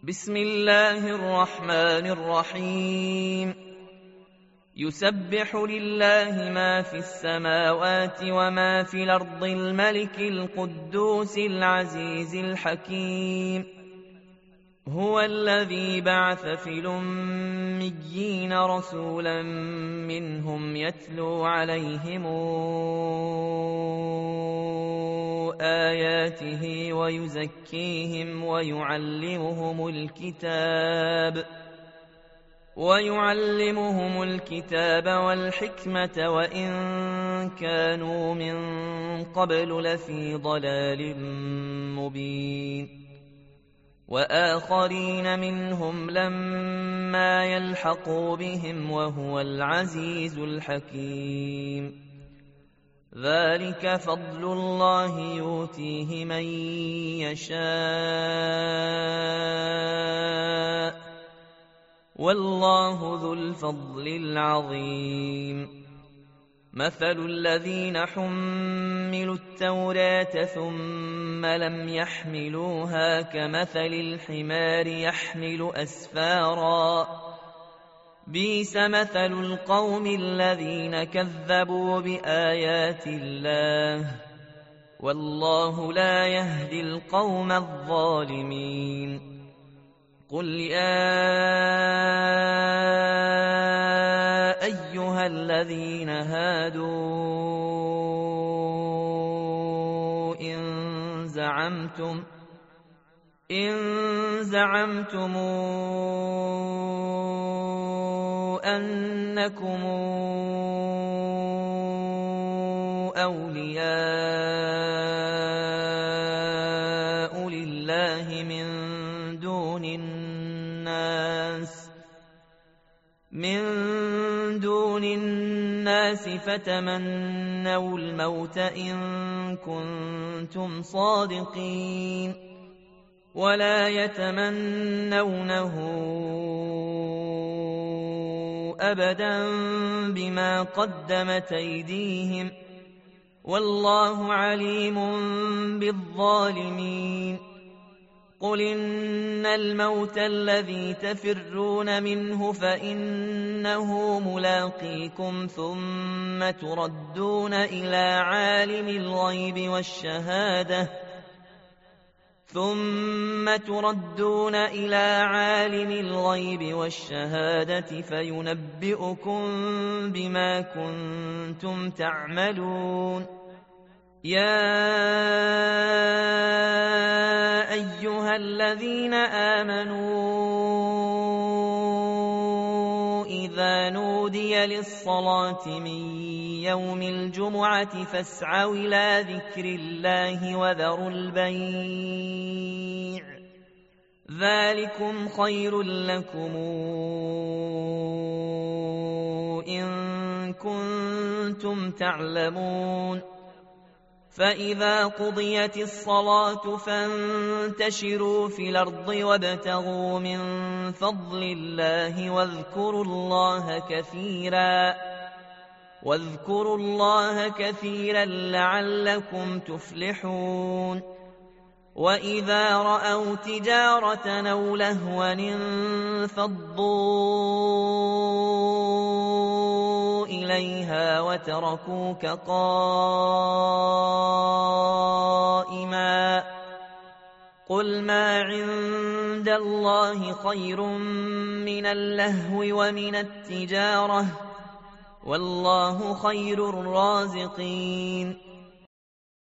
بسم الله الرحمن الرحيم. يسبح لله ما في السماوات وما في الأرض الملك القدوس العزيز الحكيم. هو الذي بعث في الأميين رسولا منهم يتلو عليهم آياته ويزكيهم ويعلمهم الكتاب والحكمة وإن كانوا من قبل لفي ضلال مبين. وآخرين منهم لما يلحقوا بهم وهو العزيز الحكيم. ذلك فضل الله يؤتيه من يشاء والله ذو الفضل العظيم. مثل الذين حملوا التوراة ثم لم يحملوها كمثل الحمار يحمل أسفارا بئس مثل القوم الذين كذبوا بآيات الله والله لا يهدي القوم الظالمين. قل يا أيها الذين هادوا إن زعمتم أنكم أولياء لله من دون الناس فتمنوا الموت إن كنتم صادقين ولا يتمنونه أبدا بما قدمت أيديهم والله عليم بالظالمين. قل إن الموت الذي تفرون منه فإنه ملاقيكم ثم تردون إلى عالم الغيب والشهادة فينبئكم بما كنتم تعملون. يا أيها الذين آمنوا إذا نودي للصلاة من يوم الجمعة فاسعوا إلى ذكر الله وذروا البيع ذلكم خير لكم إن كنتم تعلمون. فإذا قضيت الصلاة فانتشروا في الأرض وابتغوا من فضل الله واذكروا الله كثيرا لعلكم تفلحون. وإذا رأوا تجارة أو لهوا انفضوا إليها وتركوك قائما قل ما عند الله خير من اللهو ومن التجارة والله خير الرازقين.